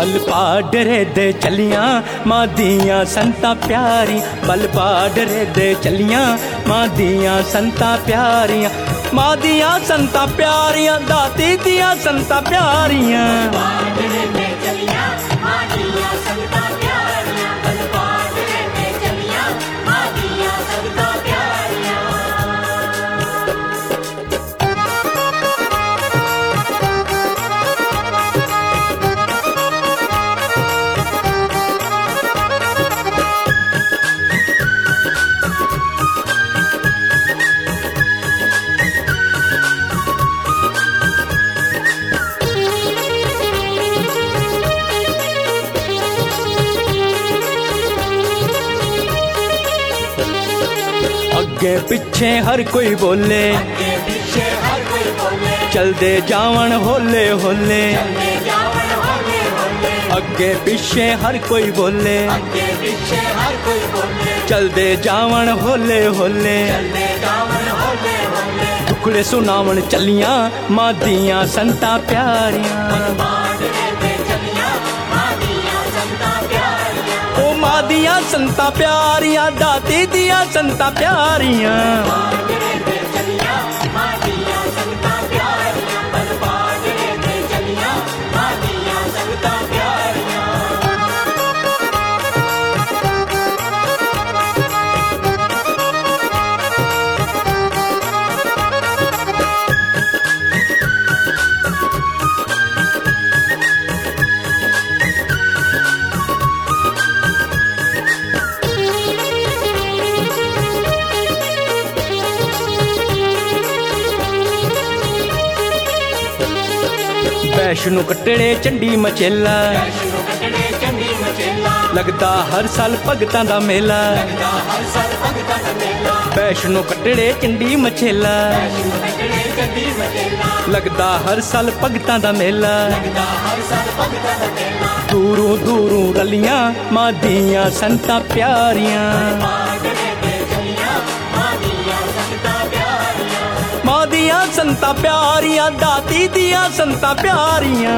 बल पाडरे दे चलियां मां दियां संता प्यारी, बल पाडरे दे चलियां मां दियां संता प्यारियां, मां दियां संता प्यारियां, दाती दियां संता प्यारियां। अगे पिछे हर कोई बोले, चलदे जावन होले होले, अगे पिछे हर कोई बोले, चलदे जावन होले होले, टुकड़े सुनावन चलियां मां दियां संता प्यारियां। मां दियां संता प्यारियां, दाती दियां संता प्यारियां। वैष्णो कटड़े चंडी मचेला, लगदा हर साल भगतां दा मेला। वैष्णो कटड़े चंडी मचेला, लगदा हर साल भगतां दा मेला। दूरों दूरों रलियां मां दियां संता प्यारियां, मां दियां संता प्यारियां, दाती दियां संता प्यारियां।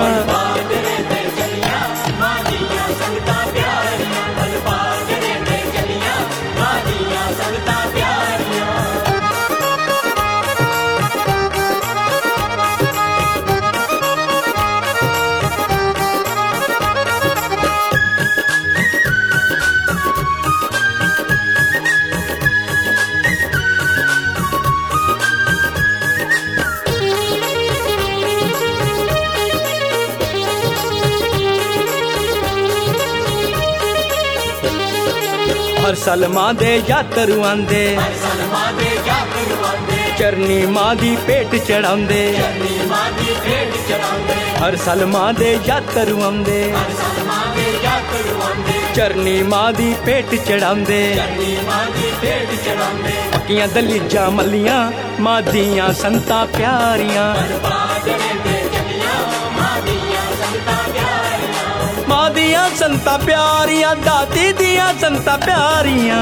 हर साल मां दे यात्रु आंदे, चरनी मां दी भेंट चढ़ांदे। हर साल मां दे यात्रु आंदे, चरनी मां दी भेंट चढ़ांदे। पक्कियां दलीजां मलियां मां दियां संता प्यारियां, मां दियां संता प्यारियां, दाती दियां संता प्यारियां।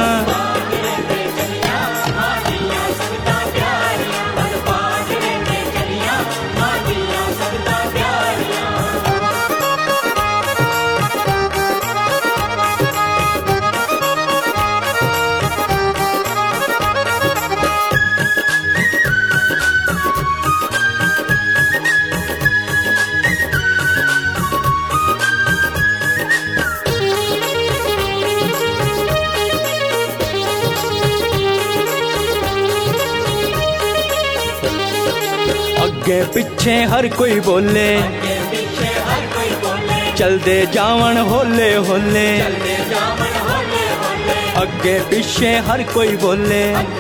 अगे पिछे हर कोई बोले, चलदे जावन होले होले। अगे पिछे हर कोई बोले,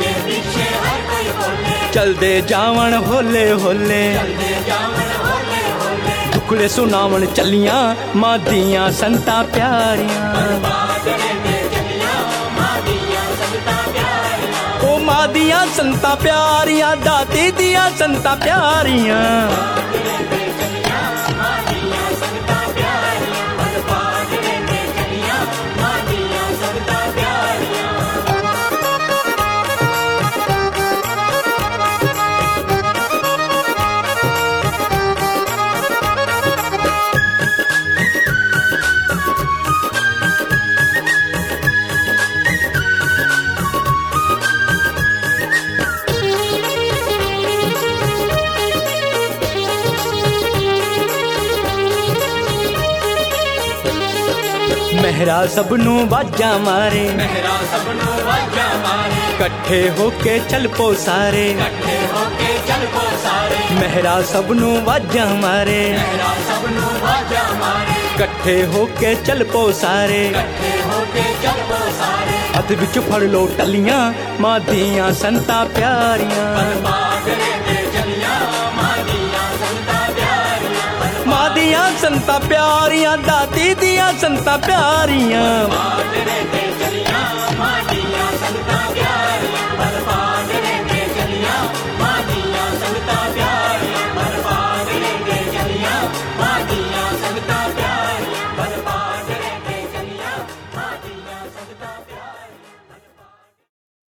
चलदे जावन होले होले। टुकड़े सुनावन चलियां मां दियां संता प्यारियां, मां दियां संता प्यारियां, दाती दियां संता प्यारियां। ਮਹਿਰਾ ਸਭ ਨੂੰ ਵਾਜਾਂ ਮਾਰੇ, ਮਹਿਰਾ ਸਭ ਨੂੰ ਵਾਜਾਂ ਮਾਰੇ, ਇਕੱਠੇ ਹੋ ਕੇ ਚੱਲ ਪੋ ਸਾਰੇ, ਇਕੱਠੇ ਹੋ ਕੇ ਚੱਲ ਪੋ ਸਾਰੇ, ਮਹਿਰਾ ਸਭ ਨੂੰ ਵਾਜਾਂ ਮਾਰੇ, ਮਹਿਰਾ ਸਭ ਨੂੰ ਵਾਜਾਂ ਮਾਰੇ, ਇਕੱਠੇ ਹੋ ਕੇ ਚੱਲ ਪੋ ਸਾਰੇ, ਇਕੱਠੇ ਹੋ ਕੇ ਚੱਲ ਪੋ ਸਾਰੇ। ਹੱਥ ਵਿੱਚ ਫੜ ਲੋ ਟੱਲੀਆਂ ਮਾਂ ਦੀਆਂ ਸੰਤਾਂ ਪਿਆਰੀਆਂ, ਬਾਗਰੇ ਤੇ ਚਲੀਆਂ ਮਾਂ ਦੀਆਂ ਸੰਤਾਂ ਪਿਆਰੀਆਂ, ਮਾਂ ਦੀਆਂ ਸੰਤਾਂ ਪਿਆਰੀਆਂ, ਦਾਤੀ ਦੀਆਂ ਸੰਤਾਂ ਪਿਆਰੀਆਂ, ਬਾਗਰੇ ਤੇ ਚਲੀਆਂ ਮਾਂ